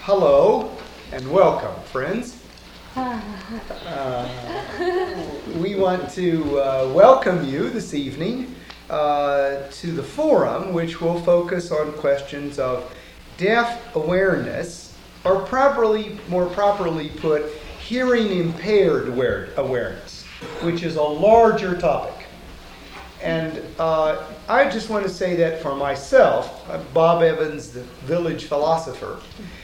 Hello and welcome, friends. We want to welcome you this evening to the forum, which will focus on questions of deaf awareness, or more properly put, hearing impaired awareness, which is a larger topic. And I just want to say that for myself, Bob Evans, the village philosopher,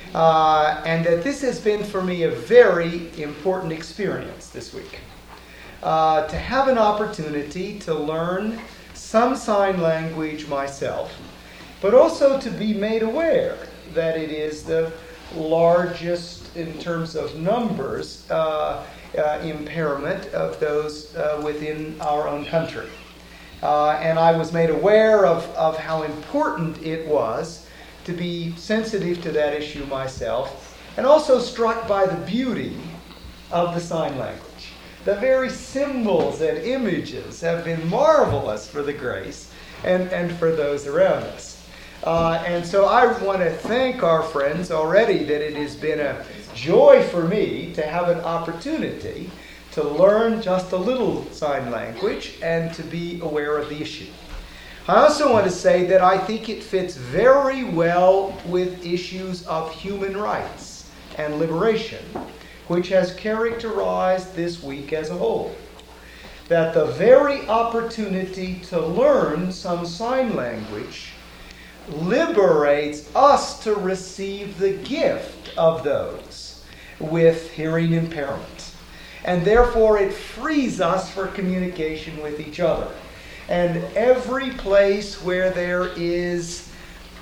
and that this has been for me a very important experience this week. To have an opportunity to learn some sign language myself, but also to be made aware that it is the largest in terms of numbers impairment of those within our own country. And I was made aware of how important it was to be sensitive to that issue myself, and also struck by the beauty of the sign language. The very symbols and images have been marvelous for the grace and for those around us. And so I want to thank our friends already that it has been a joy for me to have an opportunity to learn just a little sign language and to be aware of the issue. I also want to say that I think it fits very well with issues of human rights and liberation, which has characterized this week as a whole. That the very opportunity to learn some sign language liberates us to receive the gift of those with hearing impairment. And therefore it frees us for communication with each other. And every place where there is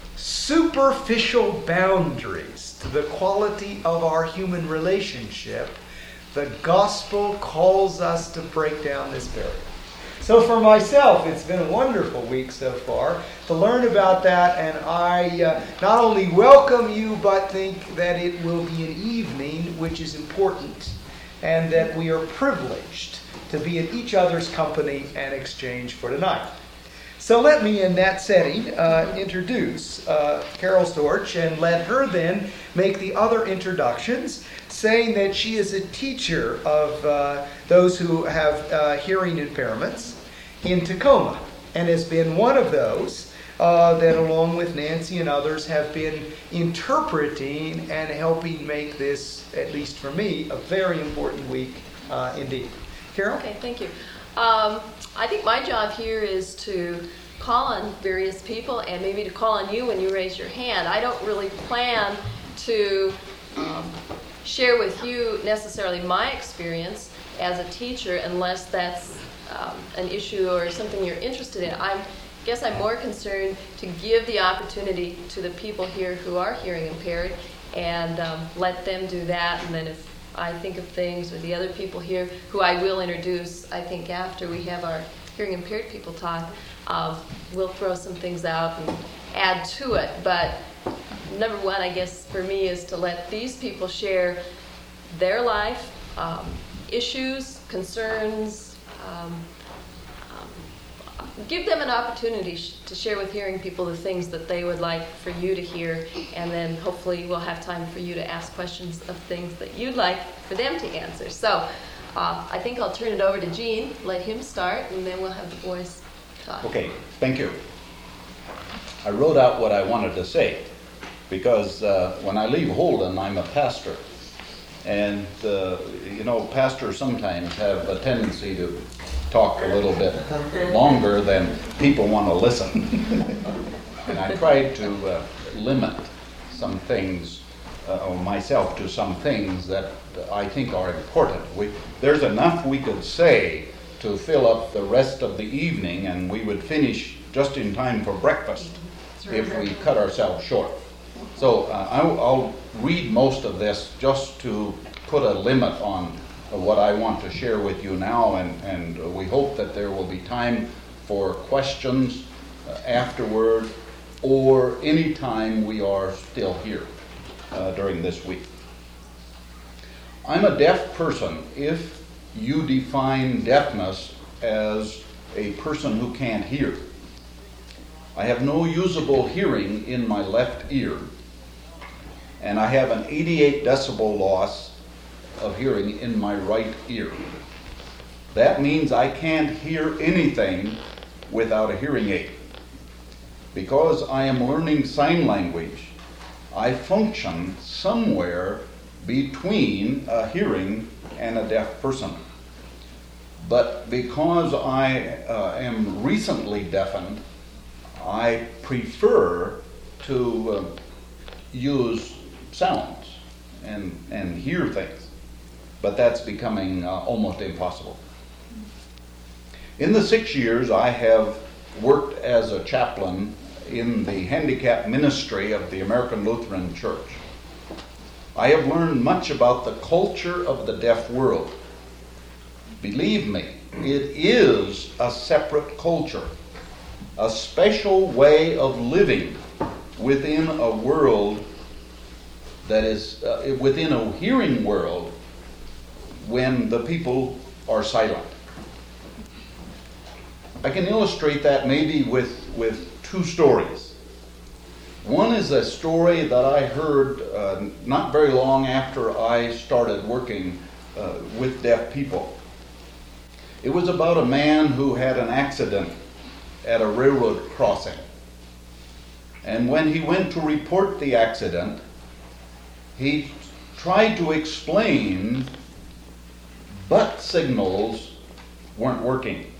superficial boundaries to the quality of our human relationship, the gospel calls us to break down this barrier. So for myself, it's been a wonderful week so far to learn about that, and I not only welcome you, but think that it will be an evening which is important, and that we are privileged to be in each other's company and exchange for tonight. So let me, in that setting, introduce Carol Storch and let her then make the other introductions, saying that she is a teacher of those who have hearing impairments in Tacoma, and has been one of those that, along with Nancy and others, have been interpreting and helping make this, at least for me, a very important week indeed. Carol? Okay, thank you. I think my job here is to call on various people and maybe to call on you when you raise your hand. I don't really plan to share with you necessarily my experience as a teacher unless that's an issue or something you're interested in. I guess I'm more concerned to give the opportunity to the people here who are hearing impaired and let them do that, and then if I think of things with the other people here who I will introduce, I think after we have our hearing impaired people talk, we'll throw some things out and add to it. But number one, I guess, for me is to let these people share their life, issues, concerns, give them an opportunity to share with hearing people the things that they would like for you to hear, and then hopefully we'll have time for you to ask questions of things that you'd like for them to answer. So I think I'll turn it over to Gene, let him start, and then we'll have the boys talk. Okay, thank you. I wrote out what I wanted to say because when I leave Holden, I'm a pastor. And, pastors sometimes have a tendency to talk a little bit longer than people want to listen. And I tried to limit some things, or myself to some things that I think are important. There's enough we could say to fill up the rest of the evening, and we would finish just in time for breakfast if we cut ourselves short. So I'll read most of this just to put a limit on what I want to share with you now, and we hope that there will be time for questions afterward or any time we are still here during this week. I'm a deaf person if you define deafness as a person who can't hear. I have no usable hearing in my left ear. and I have an 88 decibel loss of hearing in my right ear. That means I can't hear anything without a hearing aid. Because I am learning sign language, I function somewhere between a hearing and a deaf person. But because I am recently deafened, I prefer to use sounds and hear things. But that's becoming almost impossible. In the 6 years I have worked as a chaplain in the handicap ministry of the American Lutheran Church, I have learned much about the culture of the deaf world. Believe me, it is a separate culture, a special way of living within a world that is, within a hearing world when the people are silent. I can illustrate that maybe with two stories. One is a story that I heard not very long after I started working with deaf people. It was about a man who had an accident at a railroad crossing. And when he went to report the accident, he tried to explain but signals weren't working.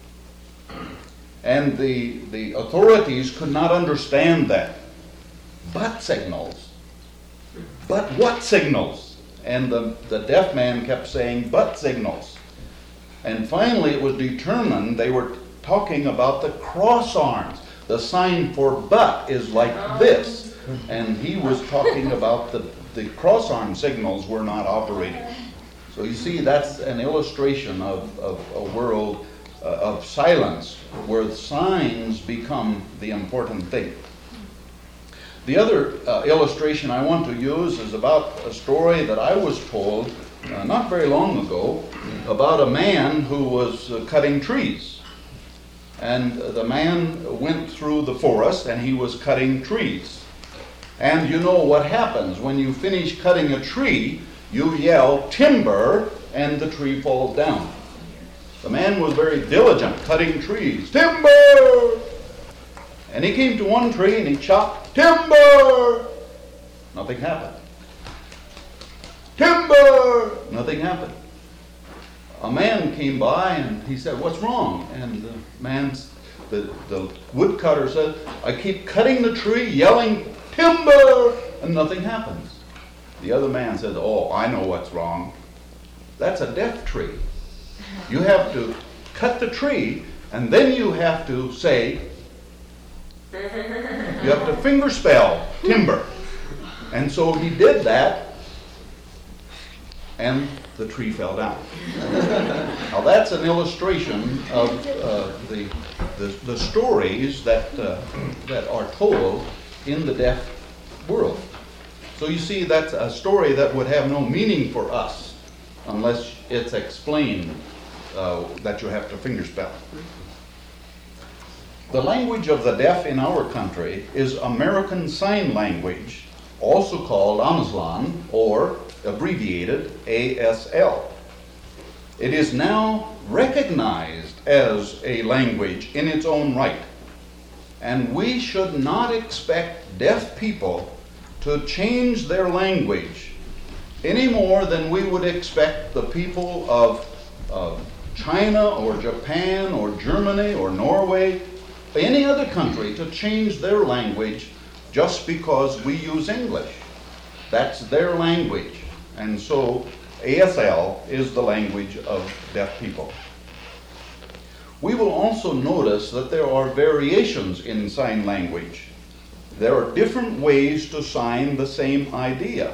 And the authorities could not understand that. But signals? But what signals? And the deaf man kept saying, but signals. And finally it was determined they were talking about the cross arms. The sign for but is like this. And he was talking about the cross arm signals were not operating. So you see, that's an illustration of a world of silence where signs become the important thing. The other illustration I want to use is about a story that I was told not very long ago about a man who was cutting trees. And the man went through the forest and he was cutting trees. And you know what happens when you finish cutting a tree, you yell timber and the tree falls down. The man was very diligent cutting trees. Timber! And he came to one tree and he chopped timber. Nothing happened. Timber! Nothing happened. A man came by and he said, what's wrong? And the woodcutter said, I keep cutting the tree, yelling timber, and nothing happens. The other man said, oh, I know what's wrong. That's a deaf tree. You have to cut the tree, and then you have to say, you have to finger spell timber. And so he did that, and the tree fell down. Now that's an illustration of the stories that are told in the deaf world. So you see, that's a story that would have no meaning for us unless it's explained that you have to fingerspell. The language of the deaf in our country is American Sign Language, also called Amazlan, or abbreviated ASL. It is now recognized as a language in its own right, and we should not expect deaf people to change their language any more than we would expect the people of China or Japan or Germany or Norway, any other country, to change their language just because we use English. That's their language. And so ASL is the language of deaf people. We will also notice that there are variations in sign language. There are different ways to sign the same idea.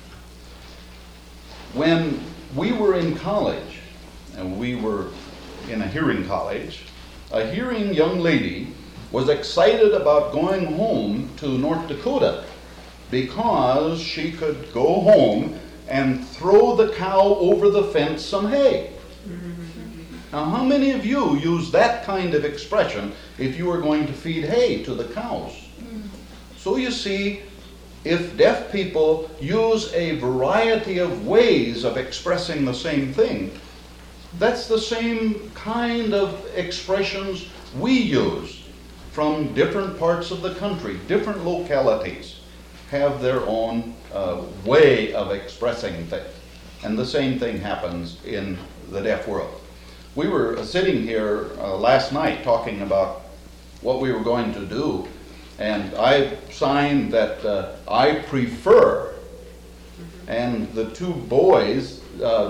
When we were in college, and we were in a hearing college, a hearing young lady was excited about going home to North Dakota because she could go home and throw the cow over the fence some hay. Now, how many of you use that kind of expression if you were going to feed hay to the cows? So you see, if deaf people use a variety of ways of expressing the same thing, that's the same kind of expressions we use from different parts of the country. Different localities have their own way of expressing things. And the same thing happens in the deaf world. We were sitting here last night talking about what we were going to do, and I signed that I prefer, and the two boys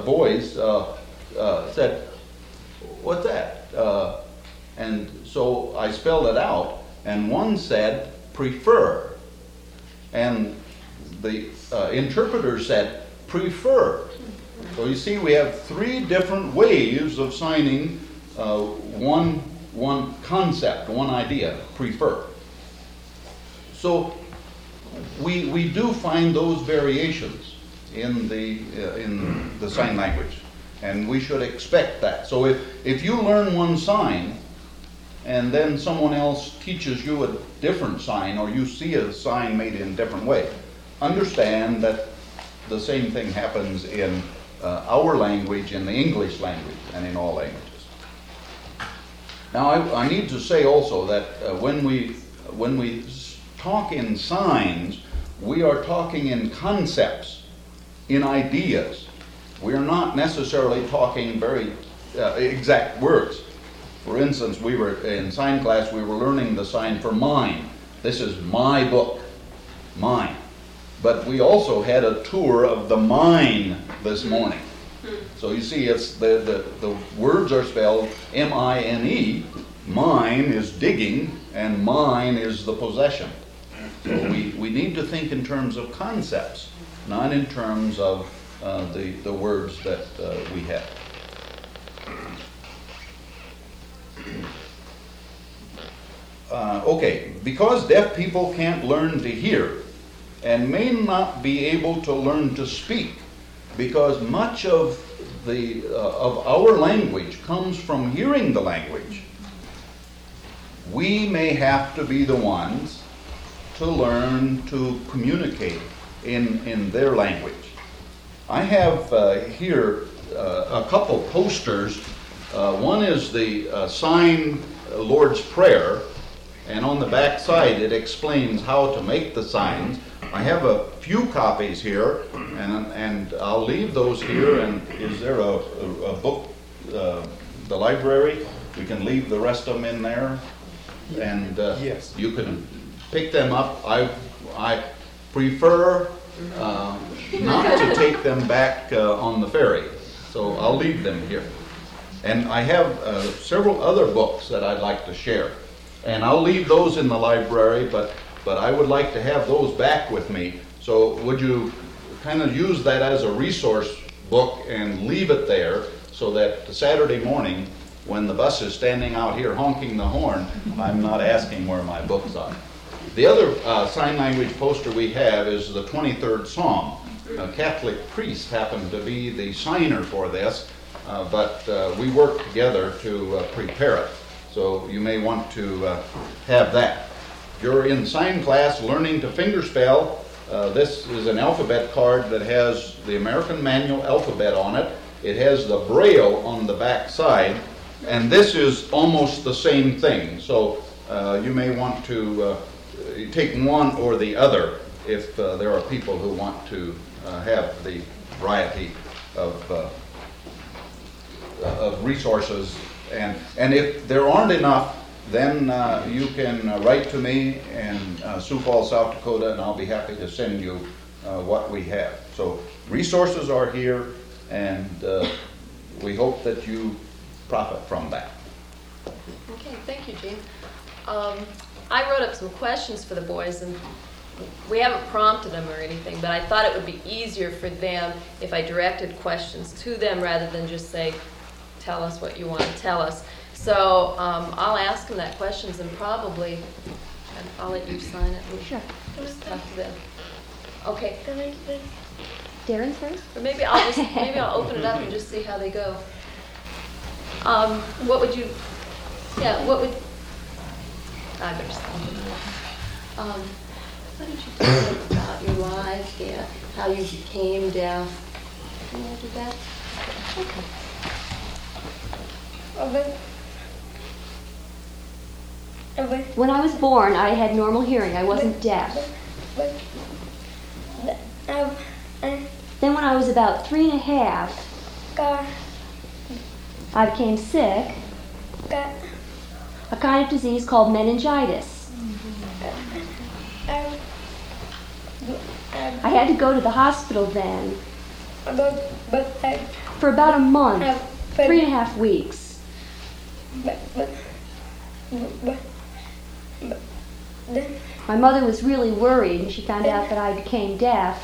said, "What's that?" And so I spelled it out, and one said, "prefer," and the interpreter said, "prefer." So you see, we have three different ways of signing one concept, one idea, prefer. So we do find those variations in the sign language, and we should expect that. So if you learn one sign, and then someone else teaches you a different sign, or you see a sign made in a different way, understand that the same thing happens in our language, in the English language, and in all languages. Now, I need to say also that when we talk in signs, we are talking in concepts, in ideas. We are not necessarily talking very exact words. For instance, we were in sign class, we were learning the sign for mine. This is my book, mine. But we also had a tour of the mine this morning. So you see, it's the words are spelled M-I-N-E. Mine is digging, and mine is the possession. So we need to think in terms of concepts, not in terms of the words that we have. Okay, because deaf people can't learn to hear and may not be able to learn to speak, because much of our language comes from hearing the language, we may have to be the ones to learn to communicate in their language. I have here a couple posters. One is the sign Lord's Prayer, and on the back side it explains how to make the signs. I have a few copies here, and I'll leave those here. And is there a book, the library? We can leave the rest of them in there, and yes, you can pick them up. I prefer not to take them back on the ferry, so I'll leave them here. And I have several other books that I'd like to share, and I'll leave those in the library, but I would like to have those back with me. So would you kind of use that as a resource book and leave it there, so that Saturday morning, when the bus is standing out here honking the horn, I'm not asking where my books are. The other sign language poster we have is the 23rd Psalm. A Catholic priest happened to be the signer for this, but we worked together to prepare it. So you may want to have that. If you're in sign class learning to fingerspell, this is an alphabet card that has the American Manual alphabet on it. It has the Braille on the back side, and this is almost the same thing. So you may want to take one or the other if there are people who want to have the variety of resources. And if there aren't enough, then you can write to me in Sioux Falls, South Dakota, and I'll be happy to send you what we have. So resources are here, and we hope that you profit from that. Okay, thank you, Gene. I wrote up some questions for the boys, and we haven't prompted them or anything, but I thought it would be easier for them if I directed questions to them rather than just say, tell us what you want to tell us. So I'll ask them that questions, and probably I'll let you sign it. Sure. Just talk to them. Okay. Darren's first? Or maybe I'll open it up and just see how they go. What would you? Yeah. What would? I better stop. What did you tell them about about your life, yeah, how you became deaf. Can you do that? Okay. When I was born, I had normal hearing. I wasn't deaf. Then when I was about 3.5, I became sick, a kind of disease called meningitis. I had to go to the hospital then for about a month, 3.5 weeks. My mother was really worried, and she found out that I became deaf.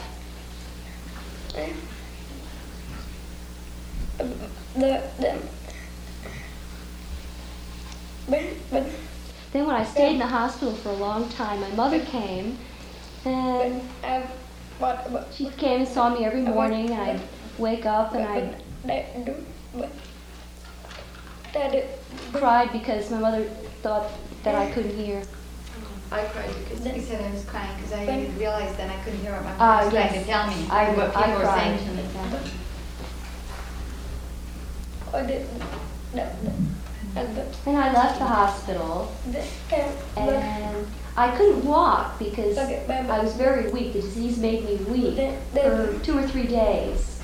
Then when I stayed in the hospital for a long time, my mother came, and she came and saw me every morning, and I'd wake up and I'd cried because my mother thought that I couldn't hear. I cried because He said I was crying because I didn't realize that I couldn't hear what my mom was trying to tell me. What people were saying to me. And I left the hospital, and I couldn't walk because I was very weak. The disease made me weak for 2 or 3 days.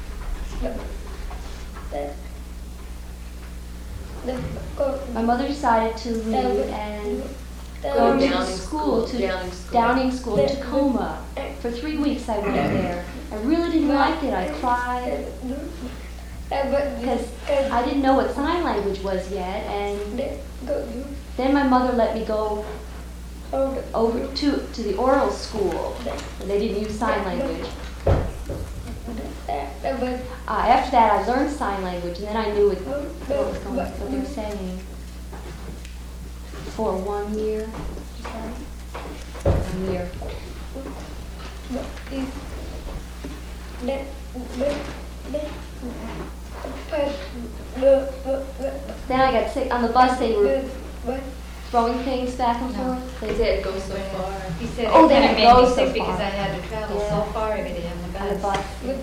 My mother decided to leave and go to school, to Downing School in Tacoma. For 3 weeks I went there. I really didn't like it. I cried because I didn't know what sign language was yet. And then my mother let me go over to the oral school, where they didn't use sign language. After that, I learned sign language, and then I knew what they were saying. For 1 year, 1 year. Then I got sick. On the bus, they were throwing things back and forth. they did go so far. He said Oh, it they kind of didn't made go me so sick because far. I had to travel so Yeah. far every day on the On the bus.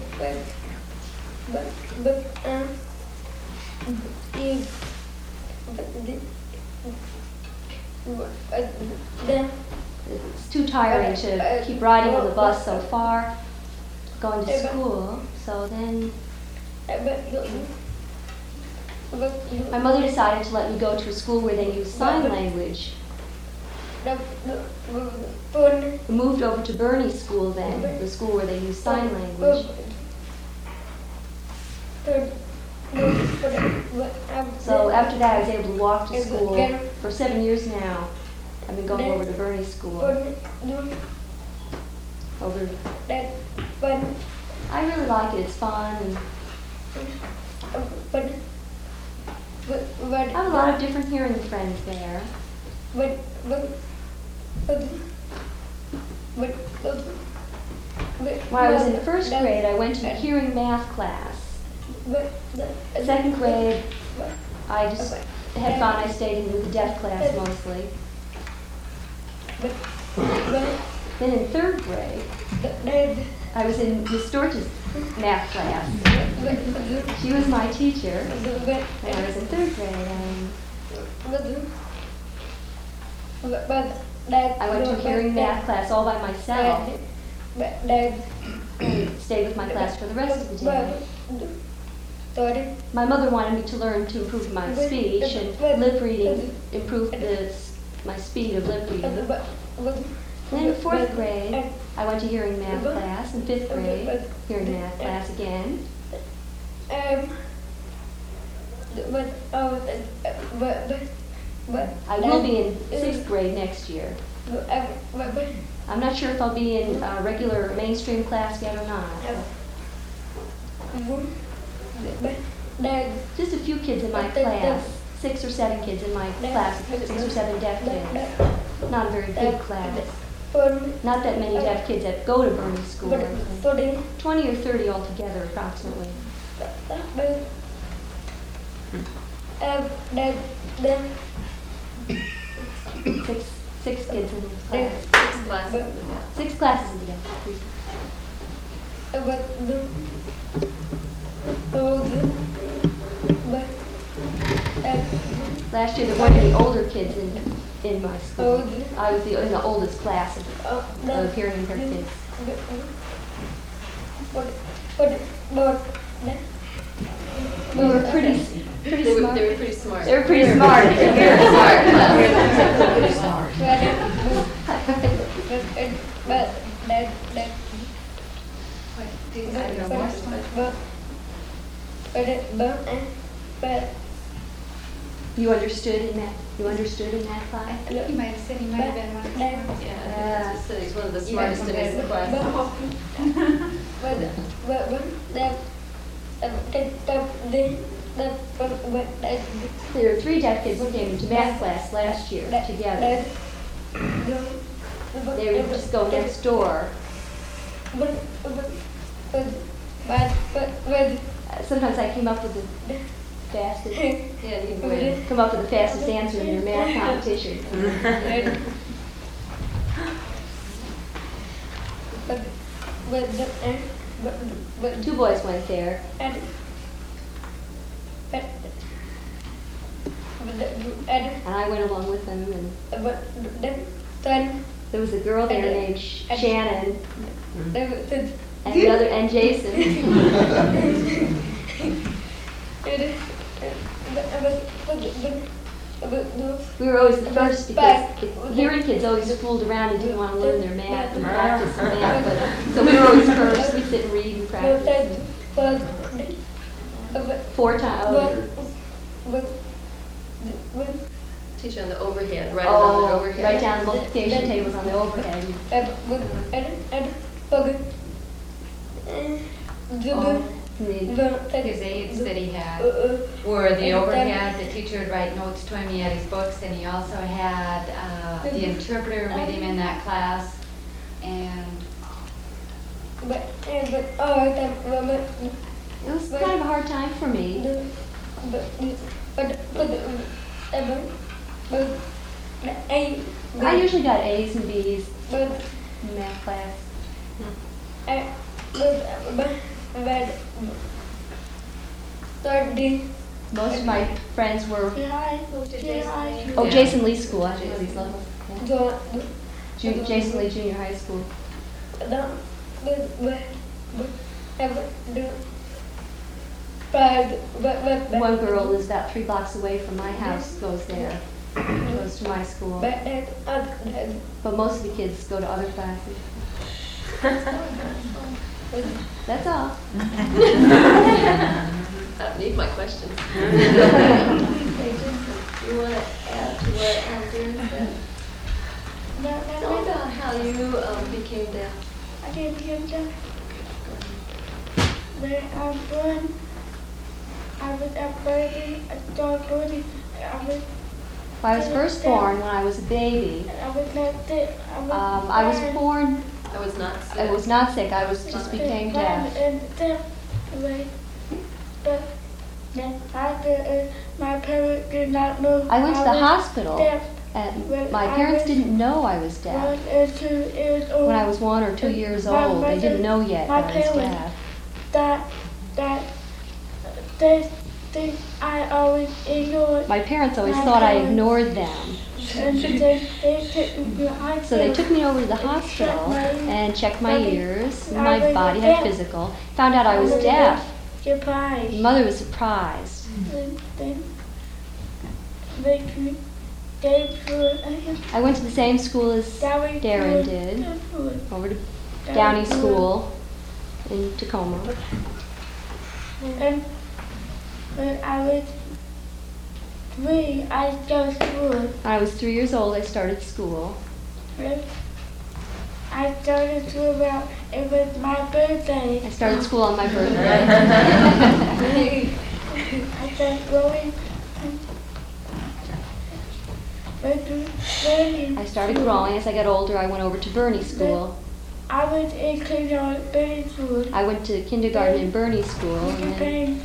It's too tiring to keep riding on the bus so far, going to school. So then my mother decided to let me go to a school where they use sign language. We moved over to Bernie School then, the school where they use sign language. So after that, I was able to walk to school for 7 years now. I've been going over to Bernie School. I really like it. It's fun, and I have a lot of different hearing friends there. When I was in first grade, I went to the hearing math class. Second grade, I just had fun. I stayed in the deaf class mostly. Then in third grade, I was in Miss Storch's math class. She was my teacher when I was in third grade. I went to a hearing math class all by myself and stayed with my class for the rest of the day. My mother wanted me to learn to improve my speech, and lip reading improved my speed of lip reading. Then in fourth grade, I went to hearing math class. In fifth grade, hearing math class again. I will be in sixth grade next year. I'm not sure if I'll be in a regular mainstream class yet or not. Just a few kids in my class, 6 or 7 kids in my class, 6 or 7 deaf kids. Not a very big class. Not that many deaf kids that go to Bernie School. 20 or 30 altogether, approximately. 6 kids in the class. 6 classes. 6 classes in the Last year there weren't any older kids in my school. I was in the oldest class of hearing impaired kids. We were pretty smart. They were pretty smart. They were pretty smart. They were very smart. Pretty smart. You understood in that? You understood in that class? I think he might have said he might have been one of the smartest. Yeah, he's one of the smartest in his class. There were 3 deaf kids who came into math class last year together. They would just go next door. Sometimes I came up with the fastest. Yeah, you would. Come up with the fastest answer in your math competition. 2 boys went there. And I went along with them. And there was a girl there named Shannon. And Jason. We were always the first because hearing kids always fooled around and didn't want to learn their math and practice their math. So we were always first. We'd sit and read and practice. 4 times. Teach on the overhead, right on the overhead. Right down the multiplication tables on the overhead. His aides that he had were the overhead. The teacher would write notes to him. He had his books, and he also had the interpreter with him in that class. And it was kind of a hard time for me. I usually got A's and B's in math class. Most of my friends were Jason Lee School. I think these levels. Yeah. Jason Lee Junior High School. One girl lives about 3 blocks away from my house, goes there, goes to my school. But most of the kids go to other classes. That's all. I don't need my questions. You want to add to what Darren said? Tell about how you became deaf. I became deaf when I was born. I was a baby. I was first born when I was a baby. I was not sick. I was born. I was not sick. I was not sick. I was just became deaf. My parents did not know. I went to the hospital, and my parents didn't know I was deaf. When I was 1 or 2 years old, they didn't know yet that I was deaf. I always ignored. My parents always thought I ignored them. So they took me over to the hospital and checked my ears. My body had physical. Found out I was deaf. Mother was surprised. I went to the same school as Darren did, over to Downey School in Tacoma. And when I was 3, I started school. When I was 3 years old, I started school. I started school it was my birthday. I started school on my birthday. I started growing. I started growing. As I got older, I went over to Bernie School. I was in kindergarten at Bernie School. I went to kindergarten in Bernie School. And then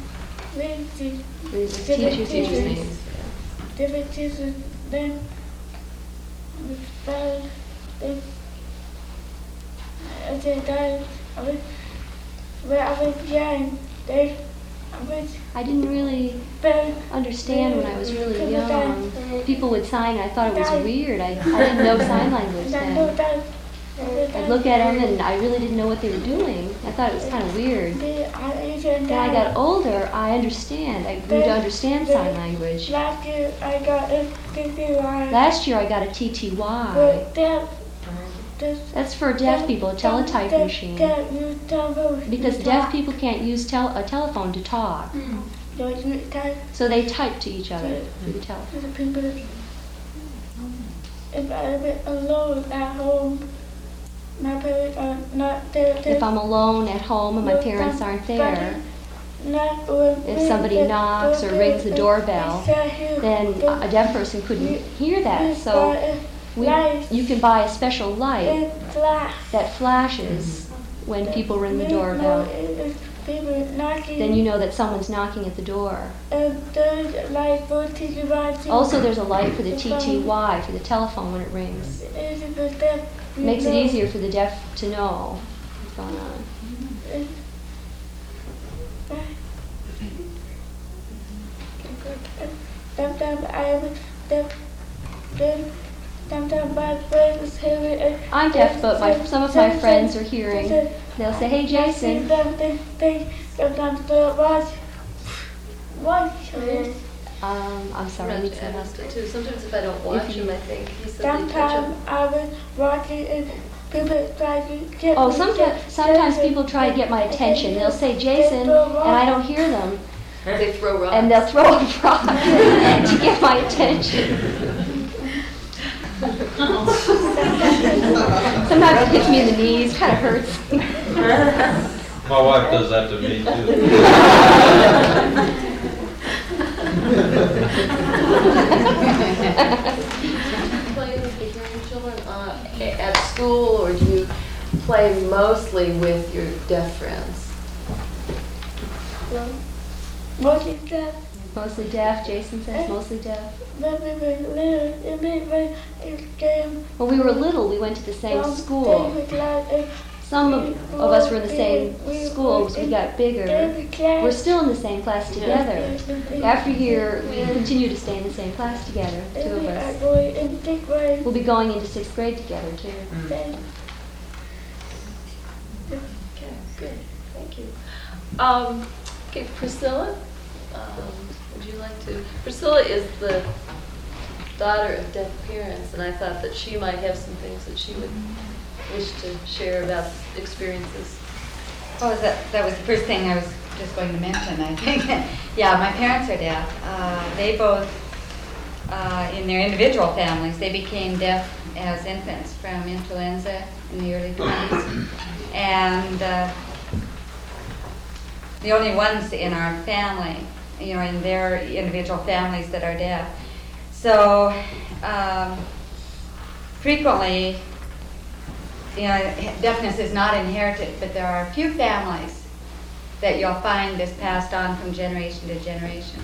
teachers. Different teachers. Then when I was young, I didn't really understand when I was really young. People would sign, and I thought it was weird. I didn't know sign language then. I'd look at them, and I really didn't know what they were doing. I thought it was kind of weird. Then I got older, I understand. I grew to understand sign language. Last year I got a TTY. Last year I got a TTY. That's for deaf people, a teletype machine. Because deaf people can't use a telephone to talk. So they type to each other through the telephone. If I'm alone at home, my parents are not there. If I'm alone at home and my parents aren't there, if somebody knocks or rings the doorbell, then a deaf person couldn't hear that. So you can buy a special light that flashes when people ring the doorbell. Then you know that someone's knocking at the door. Also, there's a light for the TTY, for the telephone when it rings. Makes it easier for the deaf to know what's going on. I'm deaf, but some of my friends are hearing. They'll say, "Hey, Jason." I'm sorry. I have to ask it too. Sometimes if I don't watch him, I think he said they touch him. Sometimes I was watching and people try to get sometimes people try to get my attention. They'll say, "Jason," and I don't hear them. They throw rocks. And they'll throw a rock to get my attention. Sometimes it hits me in the knees, kind of hurts. My wife does that to me too. Play with the hearing children at school, or do you play mostly with your deaf friends? Mostly deaf. Mostly deaf, Jason says, mostly deaf. When we were little, When we were little, we went to the same school. Some of us were in the same school as we got bigger. We're still in the same class together. After year, we continue to stay in the same class together, two of us. We'll be going into 6th grade together, too. Okay, good. Thank you. Okay, Priscilla, would you like to? Priscilla is the daughter of deaf parents, and I thought that she might have some things that she would wish to share about experiences. Oh, that was the first thing I was just going to mention, I think. Yeah, my parents are deaf. They both, in their individual families, they became deaf as infants from influenza in the early 20s. And the only ones in our family, in their individual families that are deaf. So frequently, deafness is not inherited, but there are a few families that you'll find is passed on from generation to generation.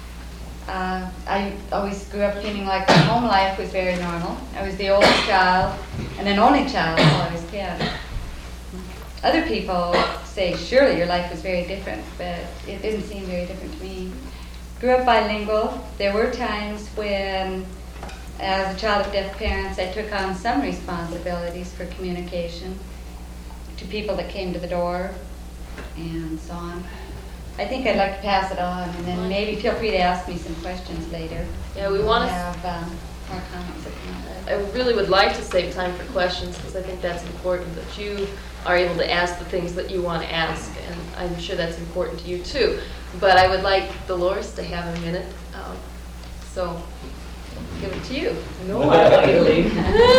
I always grew up feeling like my home life was very normal. I was the oldest child and an only child until I was 10. Other people say, surely your life was very different, but it didn't seem very different to me. Grew up bilingual. There were times when, as a child of deaf parents, I took on some responsibilities for communication to people that came to the door and so on. I think I'd like to pass it on, and then maybe feel free to ask me some questions later. Yeah, we want to have more comments if you want. I really would like to save time for questions, because I think that's important, that you are able to ask the things that you want to ask, and I'm sure that's important to you too. But I would like Dolores to have a minute, so give it to you. No, I want you to leave.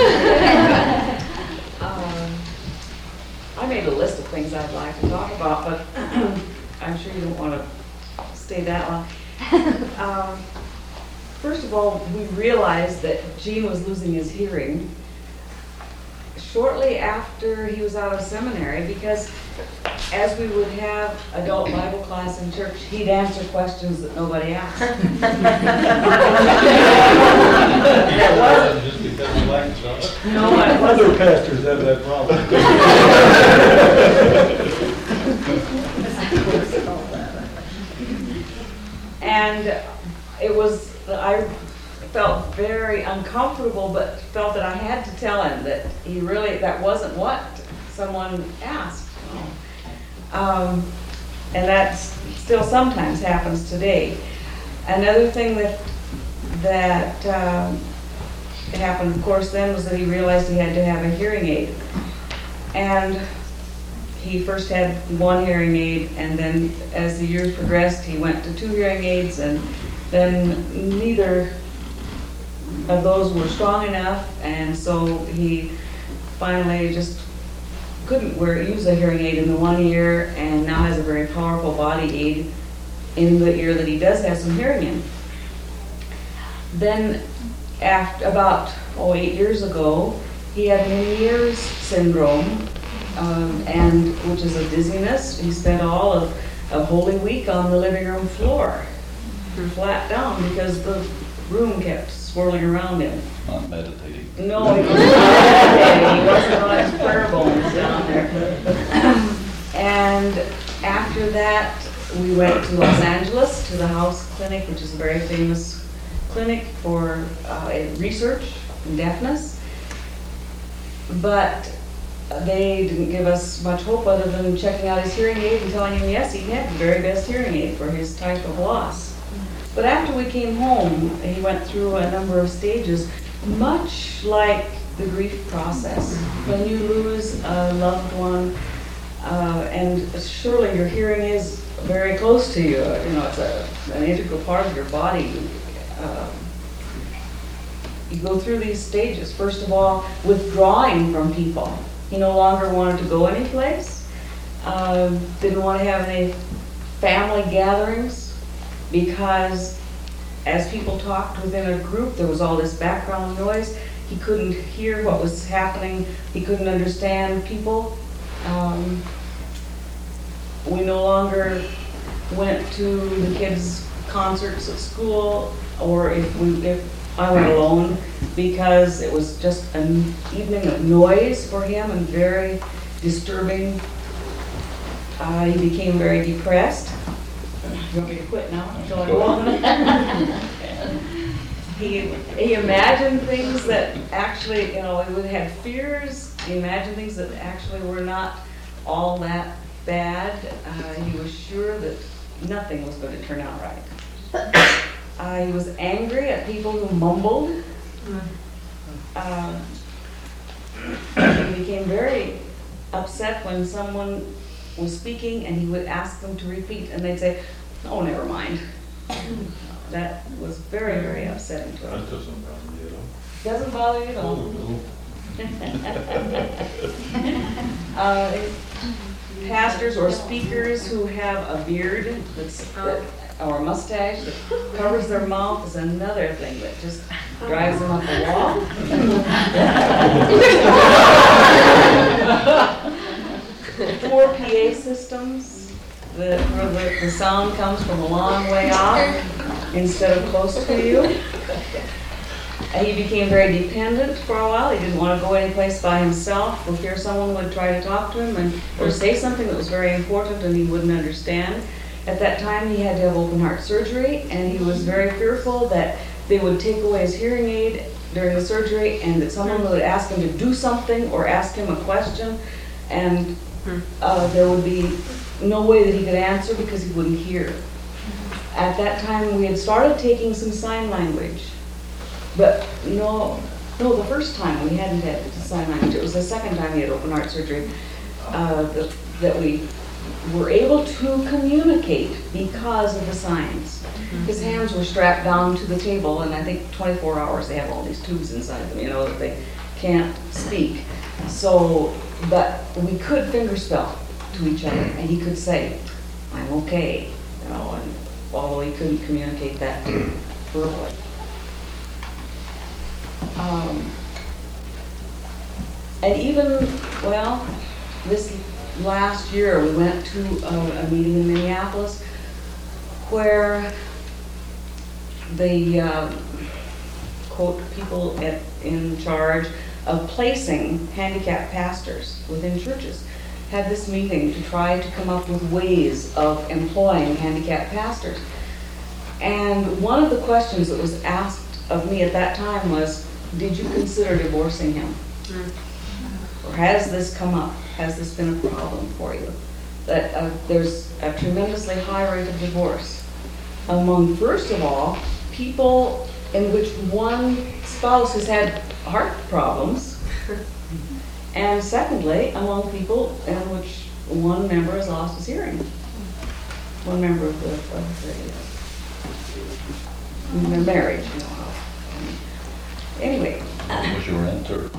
I made a list of things I'd like to talk about, but I'm sure you don't want to stay that long. First of all, we realized that Gene was losing his hearing shortly after he was out of seminary, because as we would have adult Bible class in church, he'd answer questions that nobody asked. That wasn't Just because he likes it. No, it Other wasn't. pastors have that problem. And it was, I felt very uncomfortable, but felt that I had to tell him that he really, that wasn't what someone asked. And that still sometimes happens today. Another thing that happened, of course, then was that he realized he had to have a hearing aid. And he first had one hearing aid, and then as the years progressed, he went to 2 hearing aids, and then neither of those were strong enough, and so he finally just couldn't use a hearing aid in the one ear, and now has a very powerful body aid in the ear that he does have some hearing in. Then, after about 8 years ago, he had Meniere's syndrome, and which is a dizziness. He spent all of Holy Week on the living room floor, flat down, because the room kept swirling around him. Not meditating. No, he wasn't meditating. He wasn't on his prayer bones down there. And after that, we went to Los Angeles to the House Clinic, which is a very famous clinic for research in deafness. But they didn't give us much hope other than checking out his hearing aid and telling him, yes, he had the very best hearing aid for his type of loss. But after we came home, he went through a number of stages, much like the grief process. When you lose a loved one, and surely your hearing is very close to you, it's an integral part of your body. You go through these stages. First of all, withdrawing from people. He no longer wanted to go anyplace, didn't want to have any family gatherings, because as people talked within a group, there was all this background noise. He couldn't hear what was happening. He couldn't understand people. We no longer went to the kids' concerts at school, or if I went alone, because it was just an evening of noise for him and very disturbing. He became very depressed. You want me to quit now? Until I go on? He imagined things that actually, he would have fears. He imagined things that actually were not all that bad. He was sure that nothing was going to turn out right. He was angry at people who mumbled. He became very upset when someone was speaking and he would ask them to repeat, and they'd say, "Oh, never mind." That was very, very upsetting to him. That doesn't bother me at all. Doesn't bother you at all? Oh, no. Pastors or speakers who have a beard or a mustache that covers their mouth is another thing that just drives them up the wall. Poor PA systems, where the sound comes from a long way off instead of close to you. He became very dependent for a while. He didn't want to go anyplace by himself for fear someone would try to talk to him or say something that was very important and he wouldn't understand. At that time, he had to have open heart surgery, and he was very fearful that they would take away his hearing aid during the surgery and that someone would ask him to do something or ask him a question, and there would be no way that he could answer because he wouldn't hear. At that time, we had started taking some sign language. But no, the first time we hadn't had sign language. It was the second time he had open heart surgery that we were able to communicate because of the signs. His hands were strapped down to the table, and I think 24 hours they have all these tubes inside them, that they can't speak. So, but we could fingerspell to each other, and he could say, "I'm okay," and although he couldn't communicate that verbally. And even, this last year we went to a meeting in Minneapolis where the quote people in charge of placing handicapped pastors within churches had this meeting to try to come up with ways of employing handicapped pastors. And one of the questions that was asked of me at that time was, did you consider divorcing him? Or has this come up? Has this been a problem for you? That there's a tremendously high rate of divorce among, first of all, people in which one spouse has had heart problems, and secondly, among people in which one member has lost his hearing. One member of the marriage. You know. Anyway. Was your renter?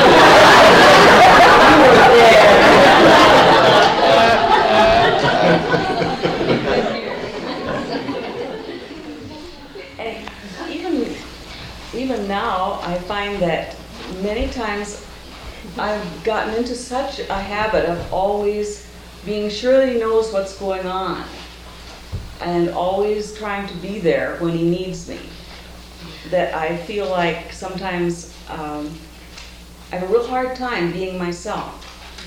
Even now, I find that many times I've gotten into such a habit of always being sure that he knows what's going on and always trying to be there when he needs me, that I feel like sometimes I have a real hard time being myself.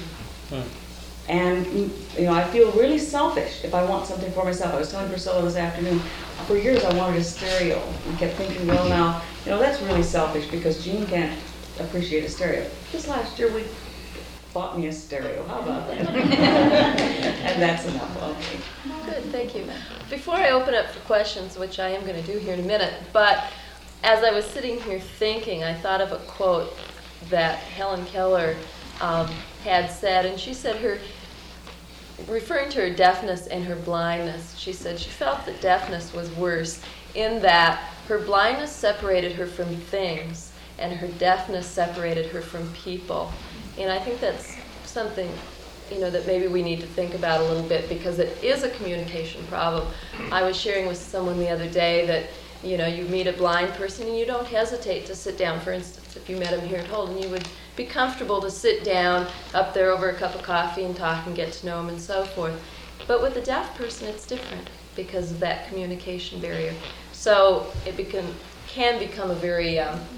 And you know, I feel really selfish if I want something for myself. I was telling Priscilla this afternoon, for years I wanted a stereo and kept thinking, well now, you know, that's really selfish because Jean can't appreciate a stereo. This last year we bought me a stereo. How about that? And that's enough. Okay. Good, thank you. Before I open up for questions, which I am going to do here in a minute, but as I was sitting here thinking, I thought of a quote that Helen Keller had said, and she said referring to her deafness and her blindness, she said she felt that deafness was worse in that her blindness separated her from things and her deafness separated her from people. And I think that's something, you know, that maybe we need to think about a little bit because it is a communication problem. I was sharing with someone the other day that, you know, you meet a blind person and you don't hesitate to sit down. For instance, if you met him here at Holden, you would be comfortable to sit down up there over a cup of coffee and talk and get to know him and so forth. But with a deaf person, it's different because of that communication barrier. So it can become a very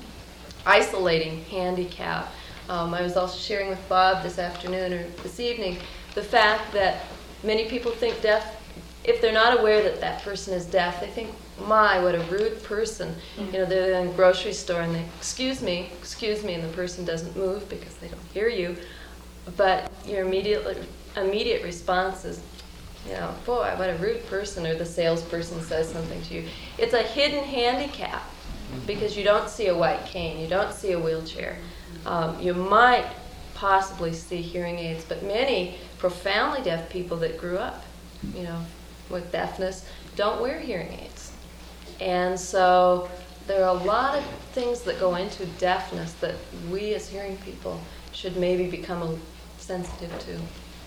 isolating handicap. I was also sharing with Bob this afternoon or this evening the fact that many people think deaf, if they're not aware that that person is deaf, they think, my, what a rude person. You know, they're in the grocery store and they, excuse me, and the person doesn't move because they don't hear you. But your immediate response is, you know, boy, what a rude person, or the salesperson says something to you. It's a hidden handicap because you don't see a white cane, you don't see a wheelchair. You might possibly see hearing aids, but many profoundly deaf people that grew up, you know, with deafness don't wear hearing aids. And so there are a lot of things that go into deafness that we as hearing people should maybe become sensitive to.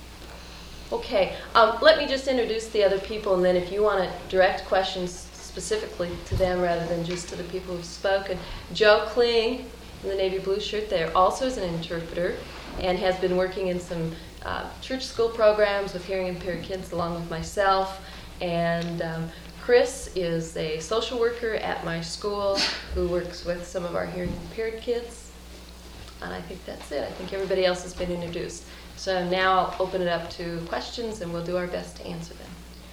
Okay, let me just introduce the other people, and then if you want to direct questions specifically to them rather than just to the people who've spoken. Joe Kling, in the navy blue shirt there, also is an interpreter and has been working in some church school programs with hearing impaired kids along with myself. And Chris is a social worker at my school who works with some of our hearing impaired kids. And I think that's it. I think everybody else has been introduced. So now I'll open it up to questions and we'll do our best to answer them.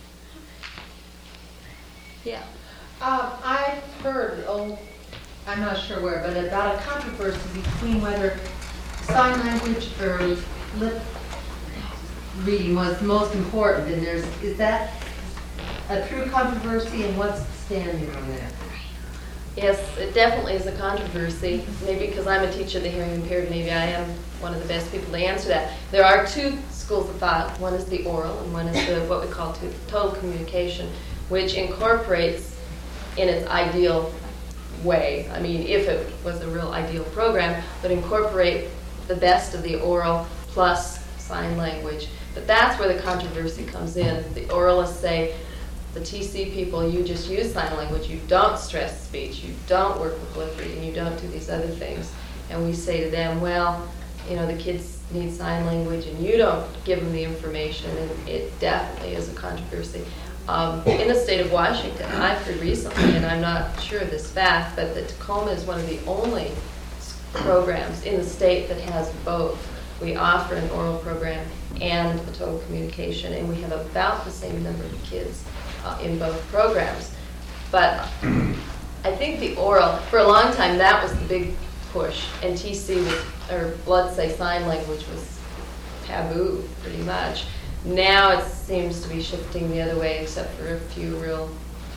Yeah. I've heard, I'm not sure where, but about a controversy between whether sign language or lip reading was most important, and is that a true controversy, and what's the standing on that? Yes, it definitely is a controversy. Maybe because I'm a teacher of the hearing impaired, maybe I am one of the best people to answer that. There are two schools of thought. One is the oral, and one is the what we call total communication, which incorporates in its ideal way. I mean, if it was a real ideal program, would incorporate the best of the oral plus sign language. But that's where the controversy comes in. The oralists say, the TC people, you just use sign language, you don't stress speech, you don't work with lip reading, you don't do these other things. And we say to them, well, you know, the kids need sign language and you don't give them the information, and it definitely is a controversy. In the state of Washington, I've heard recently, and I'm not sure of this fact, but that Tacoma is one of the only programs in the state that has both. We offer an oral program and a total communication, and we have about the same number of kids in both programs. But I think the oral, for a long time, that was the big push, and TC was, or let's say sign language was taboo, pretty much. Now it seems to be shifting the other way, except for a few real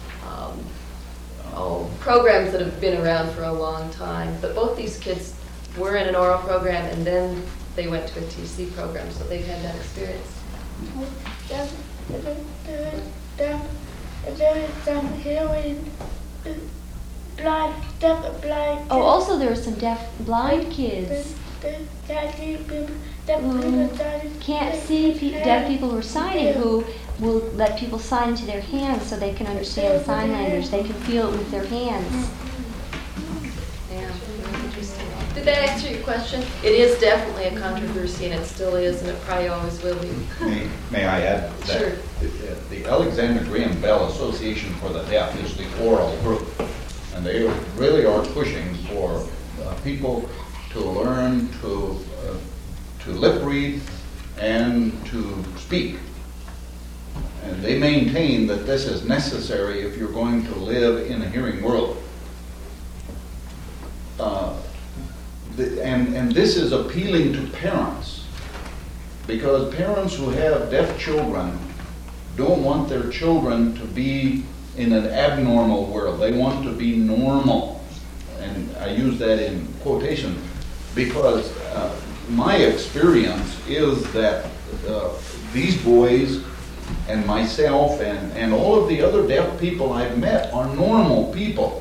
programs that have been around for a long time. But both these kids were in an oral program, and then they went to a TC program, so they've had that experience. There is some hearing blind, deaf, blind. Oh, also there are some deaf, blind kids who can't see deaf people who are signing, who will let people sign into their hands so they can understand sign language. They can feel it with their hands. Yeah, very interesting. Did that answer your question? It is definitely a controversy, and it still is, and it probably always will be. May I add that Sure. the Alexander Graham Bell Association for the Deaf is the oral group, and they really are pushing for people to learn to lip read and to speak. And they maintain that this is necessary if you're going to live in a hearing world. And this is appealing to parents, because parents who have deaf children don't want their children to be in an abnormal world. They want to be normal. And I use that in quotation because my experience is that these boys and myself and all of the other deaf people I've met are normal people.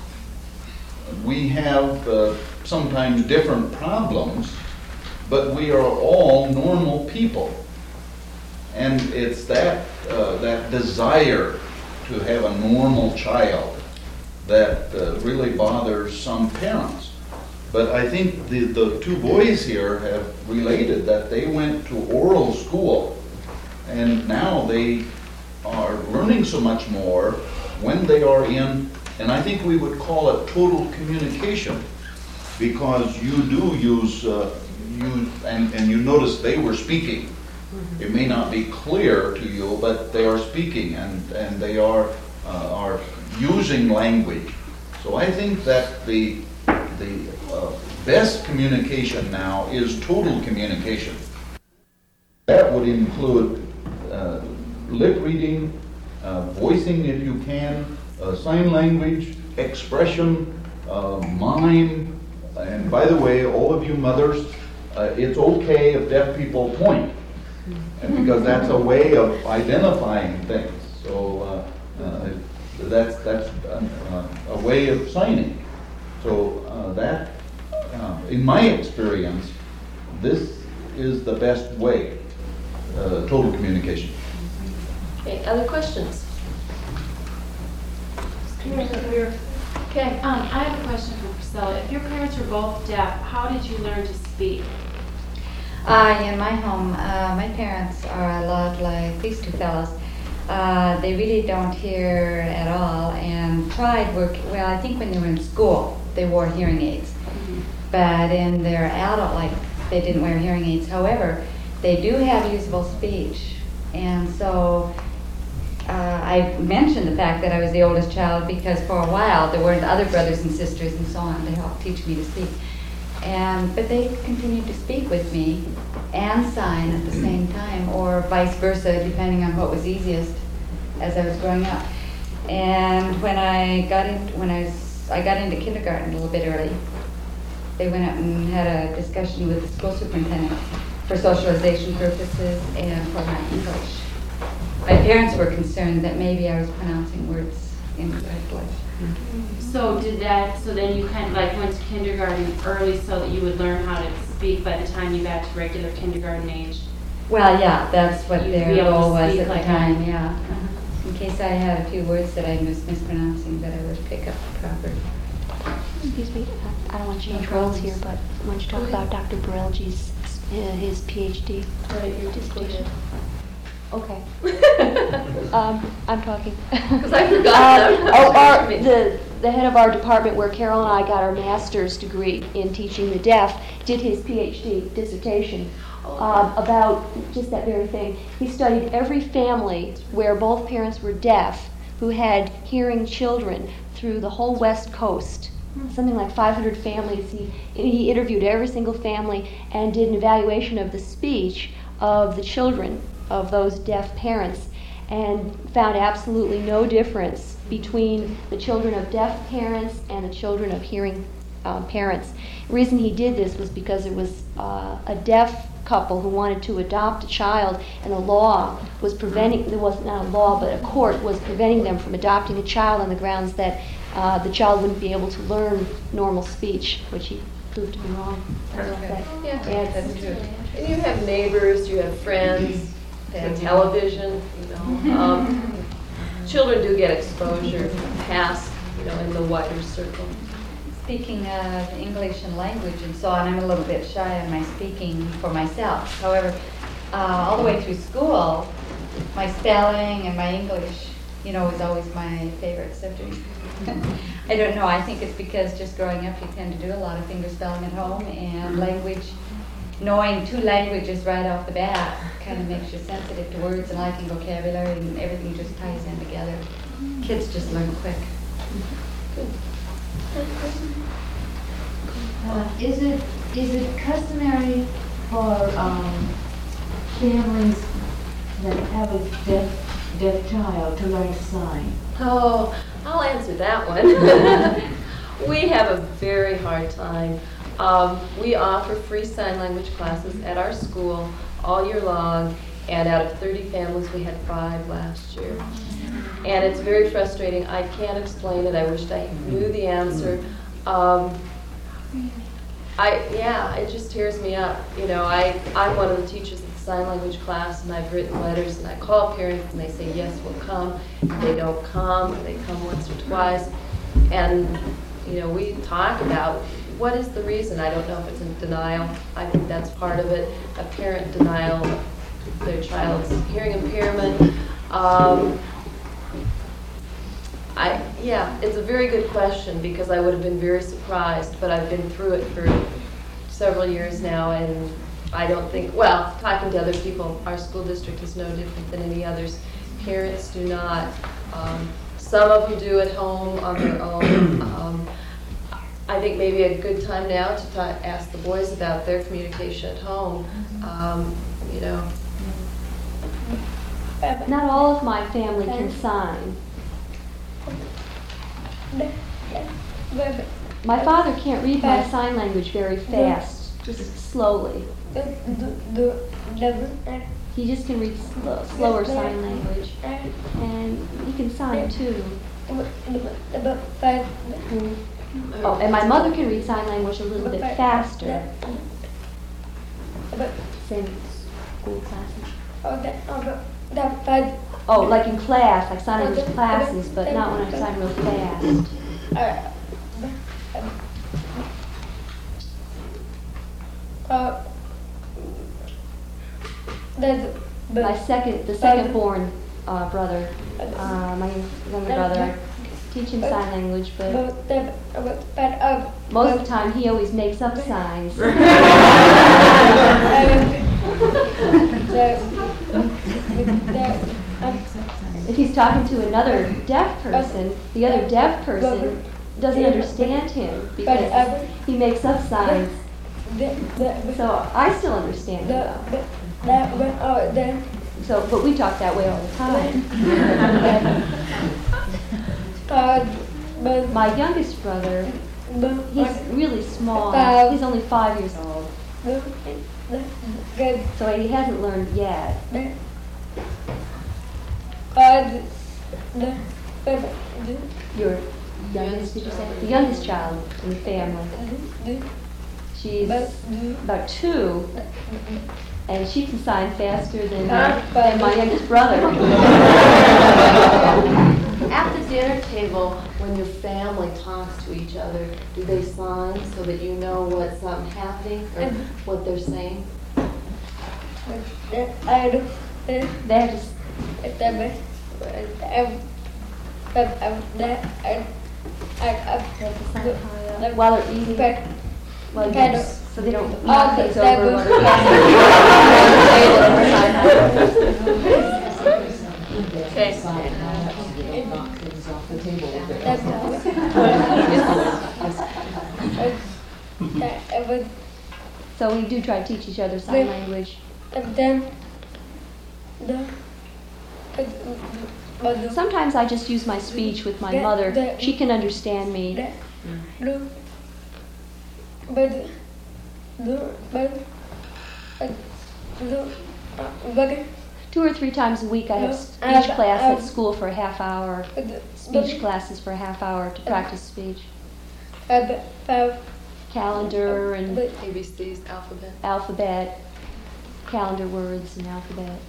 We have sometimes different problems, but we are all normal people. And it's that desire to have a normal child that really bothers some parents. But I think the two boys here have related that they went to oral school, and now they are learning so much more when they are in, and I think we would call it total communication, because you do use, and you notice they were speaking. It may not be clear to you, but they are speaking, and they are using language. So I think that the best communication now is total communication. That would include lip reading, voicing if you can, sign language, expression, mime, and by the way, all of you mothers, it's okay if deaf people point, and because that's a way of identifying things. So that's a way of signing. So that, in my experience, this is the best way, total communication. Okay, other questions? Okay. I have a question for Priscilla. If your parents were both deaf, how did you learn to speak? In my home, my parents are a lot like these two fellows. They really don't hear at all, and tried well, I think when they were in school, they wore hearing aids. Mm-hmm. But in their adult life, they didn't wear hearing aids. However, they do have usable speech. And so I mentioned the fact that I was the oldest child because for a while there weren't other brothers and sisters and so on to help teach me to speak. But they continued to speak with me and sign at the same time, or vice versa, depending on what was easiest as I was growing up. And when I got into kindergarten a little bit early, they went out and had a discussion with the school superintendent for socialization purposes and for my English. My parents were concerned that maybe I was pronouncing words incorrectly. So then you kind of like went to kindergarten early so that you would learn how to speak by the time you got to regular kindergarten age? Well, yeah, that's what their goal was at the time, that. yeah. In case I had a few words that I was mispronouncing, that I would pick up proper. Excuse me, I don't want to change roles here, but I want you to talk about Dr. Borelji's His PhD. Right, your dissertation. Okay. I'm talking. Because I forgot The head of our department where Carol and I got our master's degree in teaching the deaf did his PhD dissertation about just that very thing. He studied every family where both parents were deaf who had hearing children through the whole West Coast. Something like 500 families. He interviewed every single family and did an evaluation of the speech of the children of those deaf parents and found absolutely no difference between the children of deaf parents and the children of hearing parents. The reason he did this was because there was a deaf couple who wanted to adopt a child, and the law was preventing, there was not a law, but a court was preventing them from adopting a child on the grounds that the child wouldn't be able to learn normal speech, which he proved to be wrong. Yeah, that's true. And you have neighbors, you have friends, and television, you know. Children do get exposure past, you know, in the wider circle. Speaking of English and language and so on, I'm a little bit shy on my speaking for myself. However, all the way through school, my spelling and my English, you know, was always my favorite subject. I don't know, I think it's because just growing up you tend to do a lot of finger spelling at home, and language, knowing two languages right off the bat kind of makes you sensitive to words and liking vocabulary, and everything just ties in together. Kids just learn quick. Good. Is it customary for families that have a deaf child to learn to sign? Oh, I'll answer that one. We have a very hard time. We offer free sign language classes at our school all year long, and out of 30 families, we had 5 last year. And it's very frustrating. I can't explain it. I wished I knew the answer. It just tears me up. You know, I'm one of the teachers at the sign language class, and I've written letters, and I call parents, and they say, yes, we'll come. They don't come, or they come once or twice. And, you know, we talk about what is the reason. I don't know if it's in denial. I think that's part of it, a parent denial of their child's hearing impairment. It's a very good question, because I would have been very surprised, but I've been through it for several years now, and I don't think, well, talking to other people, our school district is no different than any others. Parents do not. Some of them do at home on their own. I think maybe a good time now to ask the boys about their communication at home. You know. Not all of my family can sign. My father can't read my sign language very fast, just slowly. He just can read slower sign language, and he can sign too. Oh, and my mother can read sign language a little bit faster. Same school classes. Oh, like in class, like sign language classes, but not when I sign real fast. The second born brother, my younger brother, I teach him sign language, but most of the time he always makes up signs. If he's talking to another deaf person, the other deaf person doesn't understand him because he makes up signs. So I still understand him though. So, but we talk that way all the time. My youngest brother, he's really small. He's only 5 years old. So he hasn't learned yet. Your youngest, did you say? The youngest child in the family. She's about 2, and she can sign faster than my youngest brother. At the dinner table, when your family talks to each other, do they sign so that you know what's happening or what they're saying? They have to, while they're eating, so they don't knock things over while they're passing. So we do try to teach each other sign language. Sometimes I just use my speech with my mother. She can understand me. 2 or 3 times a week I have speech class at school for a half hour. Speech classes for a half hour to practice speech. Calendar and ABCs, alphabet, calendar words and alphabet.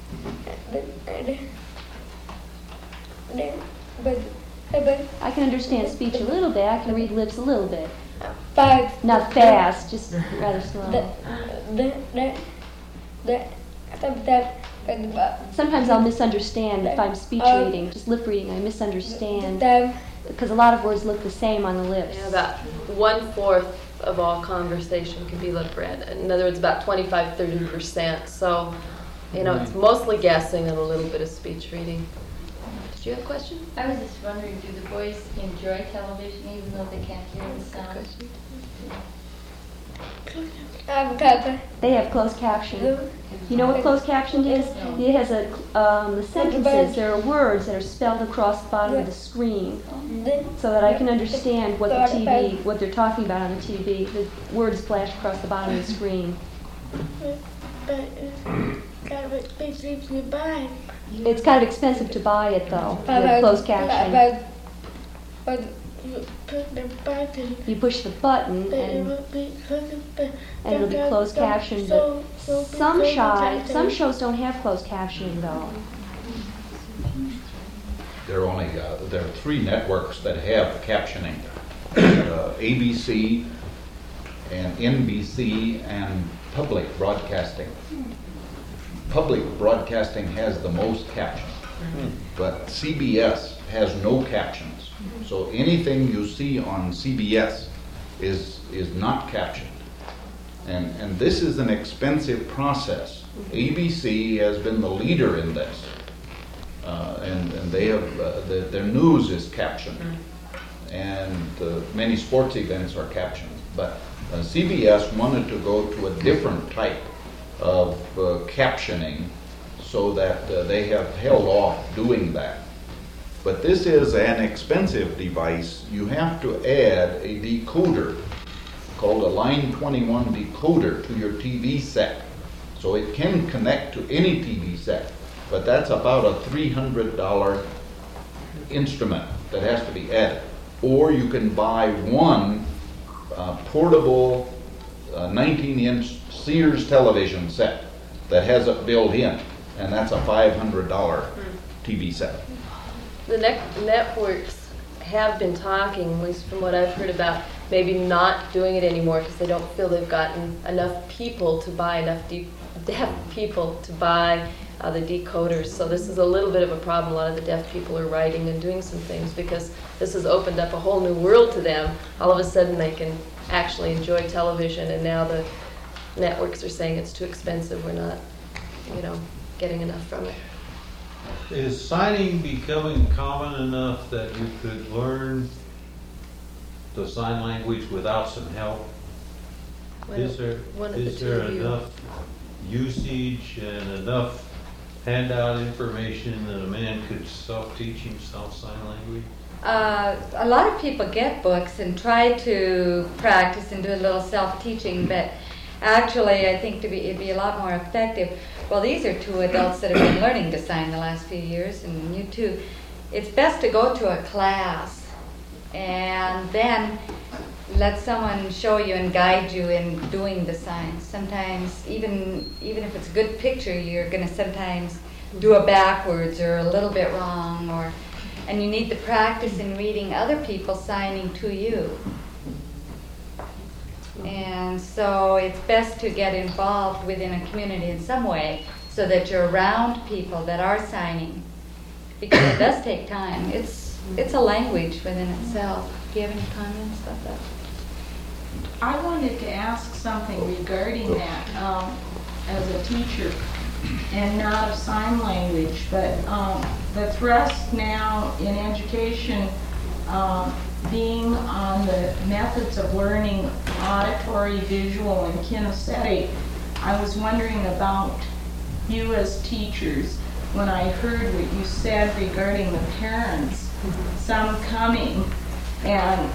I can understand speech a little bit. I can read lips a little bit. Not fast, just rather slow. Sometimes I'll misunderstand if I'm speech reading, just lip reading. I misunderstand because a lot of words look the same on the lips. Yeah, about 1/4 of all conversation can be lip read. In other words, about 25-30%. So, it's mostly guessing and a little bit of speech reading. Did you have a question? I was just wondering, do the boys enjoy television even though they can't hear the sound? They have closed caption. You know what closed caption is? It has the sentences. There are words that are spelled across the bottom of the screen, so that I can understand what what they're talking about on the TV. The words flash across the bottom of the screen. It's kind of expensive to buy it though. The closed caption. You push the button and it'll be closed captioned, but some shows don't have closed captioning though. There are 3 networks that have captioning: ABC and NBC and Public Broadcasting. Public Broadcasting has the most captions, but CBS has no captions. So anything you see on CBS is not captioned. And this is an expensive process. ABC has been the leader in this. And they have, their news is captioned. And many sports events are captioned. But CBS wanted to go to a different type of captioning so that they have held off doing that. But this is an expensive device. You have to add a decoder called a Line 21 decoder to your TV set. So it can connect to any TV set, but that's about a $300 instrument that has to be added. Or you can buy one portable 19-inch Sears television set that has it built in, and that's a $500 TV set. The networks have been talking, at least from what I've heard, about maybe not doing it anymore because they don't feel they've gotten enough people to buy deaf people to buy the decoders. So this is a little bit of a problem. A lot of the deaf people are writing and doing some things because this has opened up a whole new world to them. All of a sudden they can actually enjoy television, and now the networks are saying it's too expensive. We're not, getting enough from it. Is signing becoming common enough that you could learn the sign language without some help? Is there enough usage and enough handout information that a man could self-teach himself sign language? A lot of people get books and try to practice and do a little self-teaching, but actually I think it'd be a lot more effective. Well, these are 2 adults that have been learning to sign the last few years, and you too. It's best to go to a class and then let someone show you and guide you in doing the signs. Sometimes, even if it's a good picture, you're going to sometimes do it backwards or a little bit wrong, and you need to practice in reading other people signing to you. And so it's best to get involved within a community in some way so that you're around people that are signing, because it does take time. It's a language within itself. Do you have any comments about that? I wanted to ask something regarding that as a teacher, and not of sign language, but the thrust now in education being on the methods of learning auditory, visual, and kinesthetic. I was wondering about you as teachers when I heard what you said regarding the parents, some coming and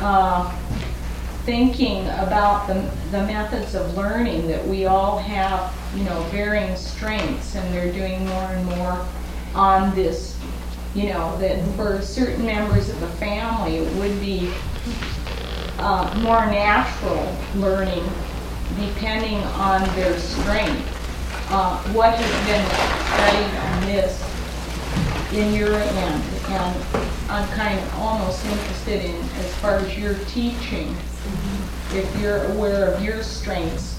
thinking about the methods of learning, that we all have, varying strengths, and they're doing more and more on this, that for certain members of the family it would be more natural learning depending on their strength. What has been studied on this in your end? And I'm kind of almost interested in, as far as your teaching, if you're aware of your strengths.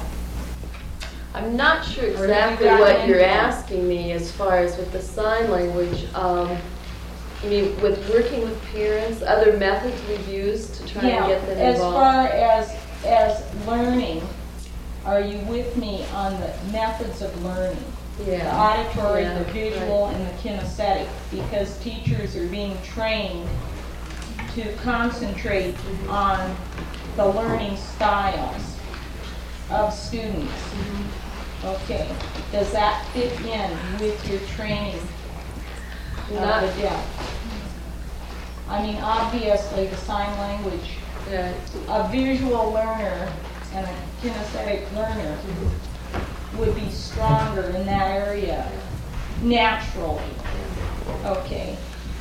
I'm not sure exactly what you're asking me as far as with the sign language. You mean with working with parents, other methods we've used to try and get them involved? As far as learning, are you with me on the methods of learning? Yeah. The auditory, the visual, and the kinesthetic, because teachers are being trained to concentrate on the learning styles of students. Okay. Does that fit in with your training of the deaf? I mean, obviously, the sign language, a visual learner and a kinesthetic learner would be stronger in that area naturally. Okay.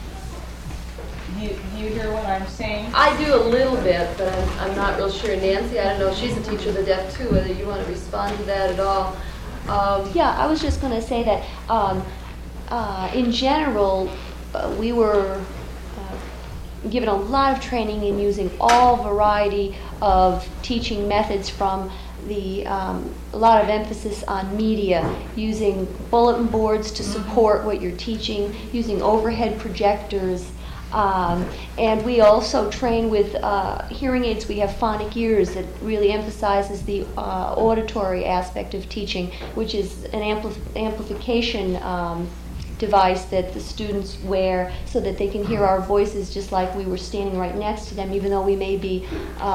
You hear what I'm saying? I do a little bit, but I'm not real sure. Nancy, I don't know, she's a teacher of the deaf too, whether you want to respond to that at all. Yeah, I was just going to say that in general, we were given a lot of training in using all variety of teaching methods, from a lot of emphasis on media, using bulletin boards to support what you're teaching, using overhead projectors. And we also train with hearing aids. We have phonic ears that really emphasizes the auditory aspect of teaching, which is an amplification device that the students wear so that they can hear our voices just like we were standing right next to them, even though we may be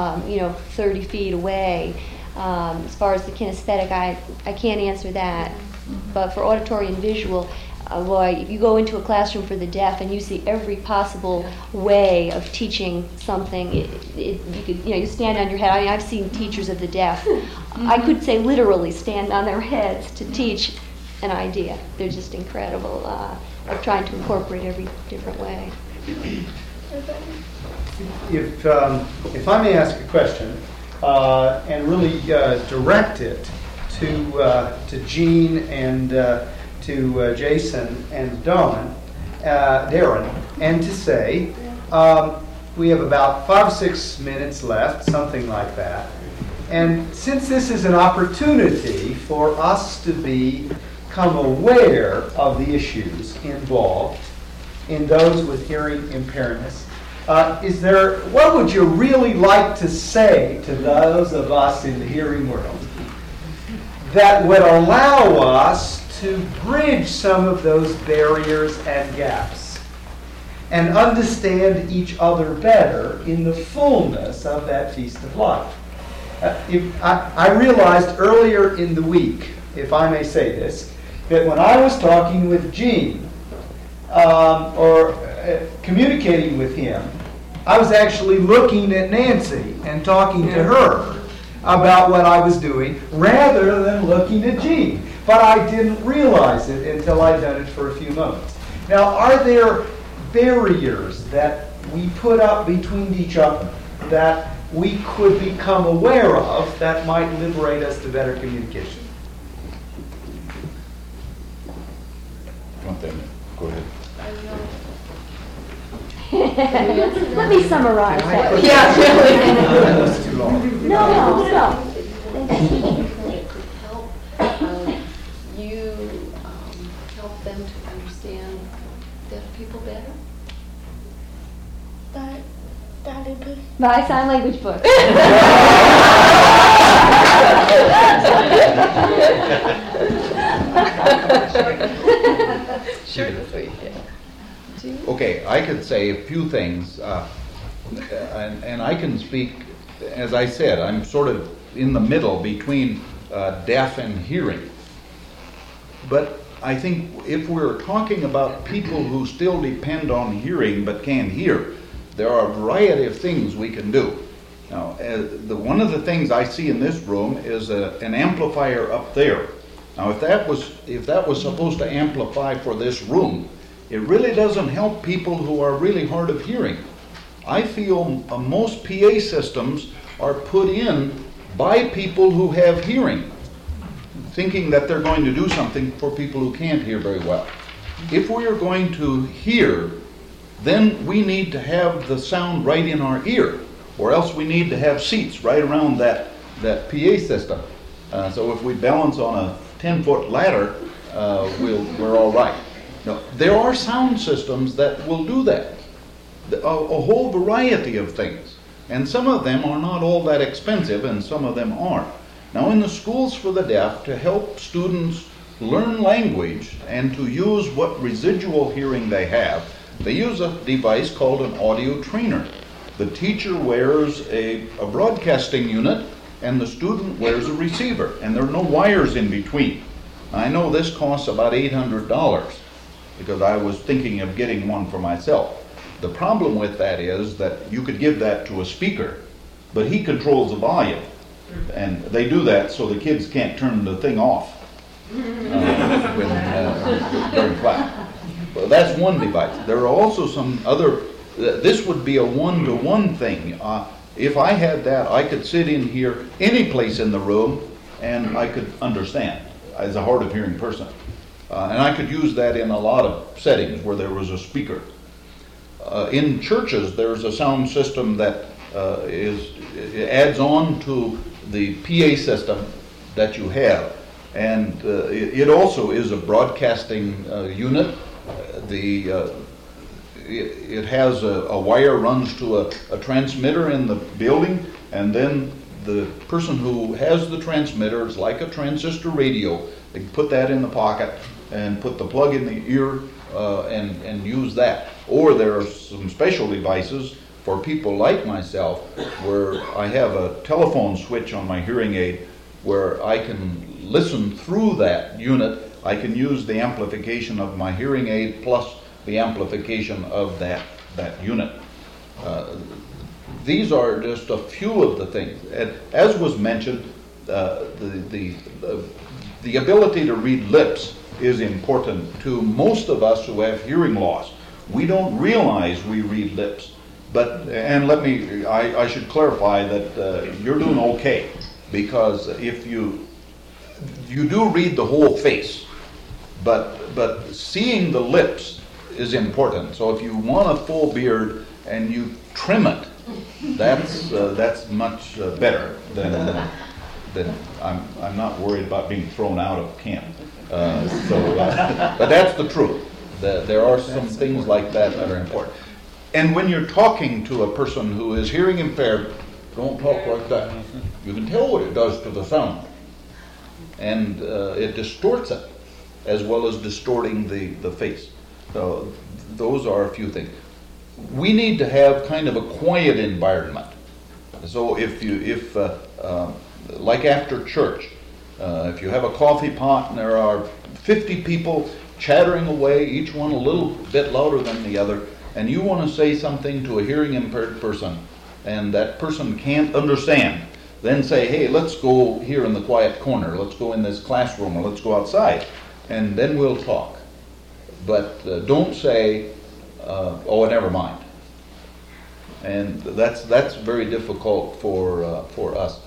30 feet away. As far as the kinesthetic, I can't answer that. But for auditory and visual, if you go into a classroom for the deaf and you see every possible way of teaching something, you stand on your head. I mean, I've seen teachers of the deaf. I could say literally stand on their heads to teach an idea. They're just incredible of trying to incorporate every different way. If I may ask a question and really direct it to Jean and to Jason and Darren, and to say we have about 5 or 6 minutes left, something like that. And since this is an opportunity for us to become aware of the issues involved in those with hearing impairments, what would you really like to say to those of us in the hearing world that would allow us to bridge some of those barriers and gaps and understand each other better in the fullness of that feast of life? I realized earlier in the week, if I may say this, that when I was talking with Gene or communicating with him, I was actually looking at Nancy and talking to her about what I was doing rather than looking at Gene. But I didn't realize it until I'd done it for a few moments. Now, are there barriers that we put up between each other that we could become aware of that might liberate us to better communication? Go ahead. Let me summarize that. Yeah, That was too long. No. You help them to understand deaf people better? By sign language book. Short and sweet, yeah. Okay, I could say a few things, and I can speak, as I said, I'm sort of in the middle between deaf and hearing. But I think if we're talking about people who still depend on hearing but can't hear, there are a variety of things we can do. Now, one of the things I see in this room is an amplifier up there. Now, if that was supposed to amplify for this room, it really doesn't help people who are really hard of hearing. I feel most PA systems are put in by people who have hearing, thinking that they're going to do something for people who can't hear very well. If we are going to hear, then we need to have the sound right in our ear, or else we need to have seats right around that PA system. So if we balance on a 10-foot ladder, we're all right. Now, there are sound systems that will do that, a whole variety of things. And some of them are not all that expensive, and some of them are. Now, in the schools for the deaf, to help students learn language and to use what residual hearing they have, they use a device called an audio trainer. The teacher wears a broadcasting unit, and the student wears a receiver, and there are no wires in between. I know this costs about $800 because I was thinking of getting one for myself. The problem with that is that you could give that to a speaker, but he controls the volume, and they do that so the kids can't turn the thing off when very flat. Well, that's one device. There are also some other. This would be a one-to-one thing. If I had that, I could sit in here any place in the room, and I could understand as a hard of hearing person. And I could use that in a lot of settings where there was a speaker. In churches, there's a sound system that adds on to the PA system that you have. And it also is a broadcasting unit. It has a wire runs to a transmitter in the building, and then the person who has the transmitter is like a transistor radio. They can put that in the pocket and put the plug in the ear and use that. Or there are some special devices for people like myself where I have a telephone switch on my hearing aid where I can listen through that unit. I can use the amplification of my hearing aid plus the amplification of that unit. These are just a few of the things. And as was mentioned, the ability to read lips is important to most of us who have hearing loss. We don't realize we read lips. And I should clarify that you're doing okay, because if you do read the whole face, but seeing the lips is important. So if you want a full beard and you trim it, that's much better than I'm not worried about being thrown out of camp. But that's the truth. There are some things like that are important. And when you're talking to a person who is hearing impaired, don't talk like that. You can tell what it does to the sound. And it distorts it, as well as distorting the face. So those are a few things. We need to have kind of a quiet environment. So like after church, if you have a coffee pot and there are 50 people chattering away, each one a little bit louder than the other, and you want to say something to a hearing impaired person, and that person can't understand, then say, hey, let's go here in the quiet corner, let's go in this classroom, or let's go outside, and then we'll talk. But don't say, oh, never mind. And that's very difficult for us.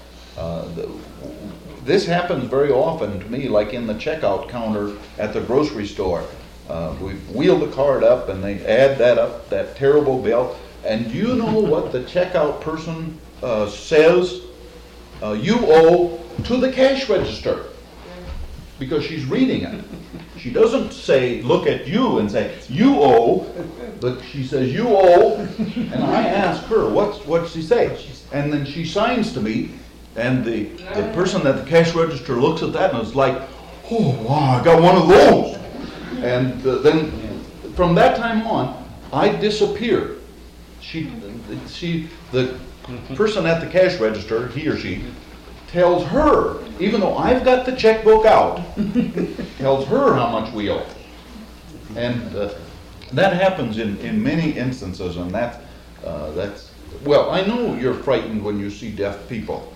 This happens very often to me, like in the checkout counter at the grocery store. We wheel the card up and they add that up, that terrible bill. And do you know what the checkout person says you owe to the cash register? Because she's reading it. She doesn't say, look at you and say, you owe, but she says, you owe. And I ask her, what's she say? And then she signs to me, and the person at the cash register looks at that and is like, oh, wow, I got one of those. And then from that time on, I disappear. The person at the cash register, he or she, tells her, even though I've got the checkbook out, tells her how much we owe. And that happens in many instances, and that's, well, I know you're frightened when you see deaf people,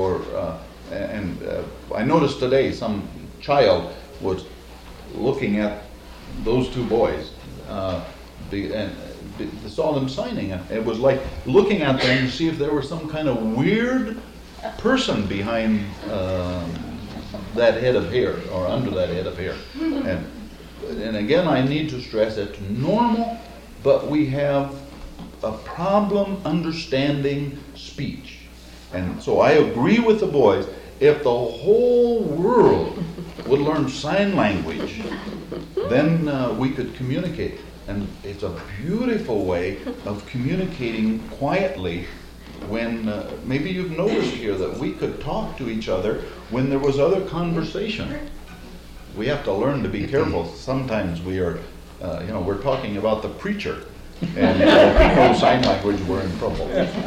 I noticed today some child was looking at those two boys, and saw them signing, and it was like looking at them to see if there was some kind of weird person behind that head of hair, or under that head of hair. And again, I need to stress it's normal, but we have a problem understanding speech. And so I agree with the boys, if the whole world would learn sign language, then we could communicate. And it's a beautiful way of communicating quietly when maybe you've noticed here that we could talk to each other when there was other conversation. We have to learn to be careful. Sometimes we are, we're talking about the preacher, and if we know sign language, we're in trouble.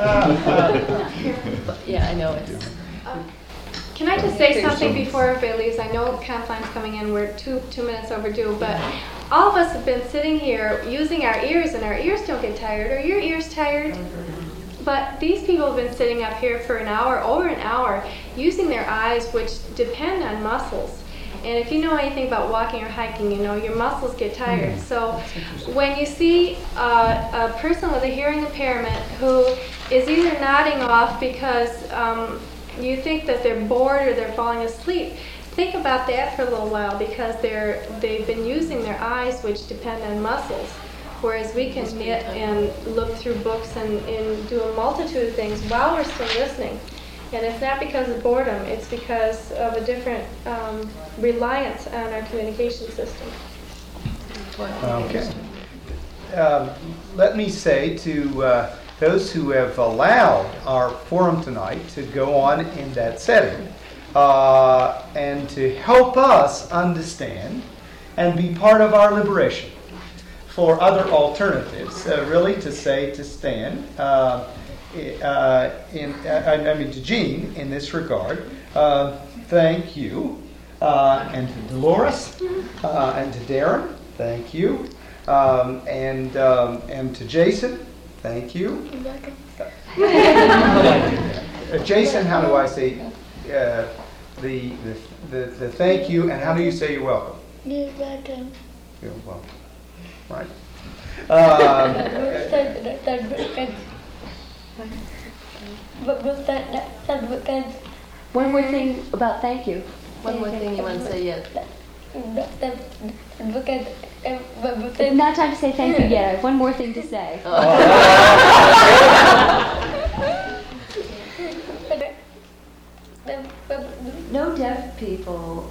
Yeah, I know it. Can I just say something before everybody leaves? I know Kathleen's coming in. We're two minutes overdue, but all of us have been sitting here using our ears, and our ears don't get tired. Are your ears tired? But these people have been sitting up here for over an hour, using their eyes, which depend on muscles. And if you know anything about walking or hiking, you know your muscles get tired. So when you see a person with a hearing impairment who is either nodding off because you think that they're bored or they're falling asleep, think about that for a little while, because they've been using their eyes, which depend on muscles. Whereas we can knit and look through books and do a multitude of things while we're still listening. And it's not because of boredom, it's because of a different reliance on our communication system. Okay. Let me say to those who have allowed our forum tonight to go on in that setting and to help us understand and be part of our liberation for other alternatives, really to say to Stan, to Jean in this regard, thank you, and to Dolores, and to Darren, thank you, and to Jason, thank you. Jason, how do I say the thank you, and how do you say you're welcome? You're welcome. You're welcome. Right. One more thing about thank you. One more thing you want to say yet? It's not time to say thank you yet. I have one more thing to say. No deaf people.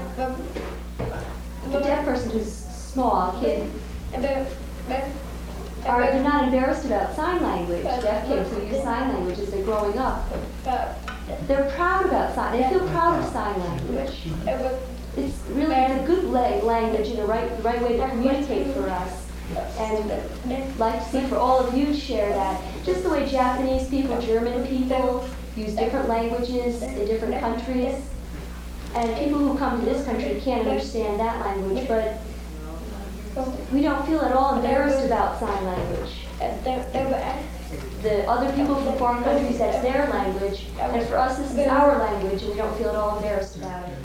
The deaf person who's small, kid, they're not embarrassed about sign language. Deaf kids who use sign language as they're growing up, they're proud about sign. They feel proud of sign language. It's really a good language and the right way to communicate for us. And I'd like to see for all of you to share that. Just the way Japanese people, German people use different languages in different countries. And people who come to this country can't understand that language, but we don't feel at all embarrassed about sign language. The other people from foreign countries, that's their language, and for us this is our language, and we don't feel at all embarrassed about it.